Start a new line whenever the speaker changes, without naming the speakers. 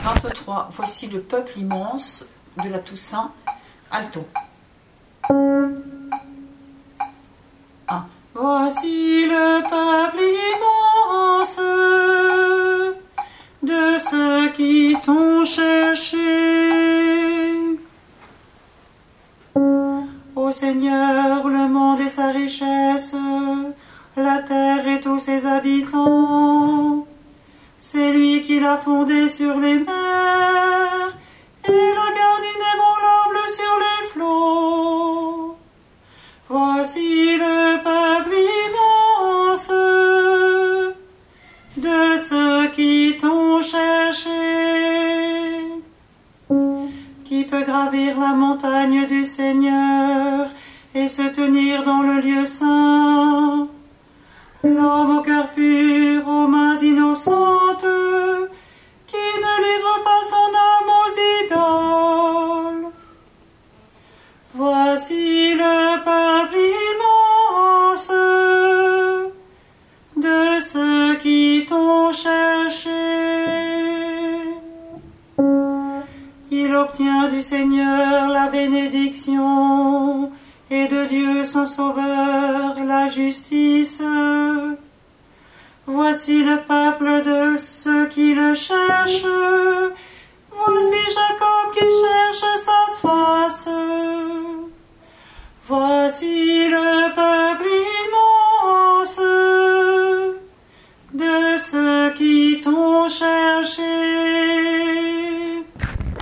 23. Voici le peuple immense de la Toussaint, alto. 1. Voici le peuple immense de ceux qui t'ont cherché. Ô Seigneur, le monde et sa richesse, la terre et tous ses habitants. C'est lui qui l'a fondé sur les mers et l'a gardé inébranlable sur les flots. Voici le peuple immense de ceux qui t'ont cherché. Qui peut gravir la montagne du Seigneur et se tenir dans le lieu saint? L'homme au cœur pur, aux mains innocentes, qui ne livre pas son âme aux idoles. Voici le peuple immense de ceux qui t'ont cherché. Il obtient du Seigneur la bénédiction, et de Dieu son Sauveur la justice. Voici le peuple de ceux qui le cherchent. Voici Jacob qui cherche sa face. Voici le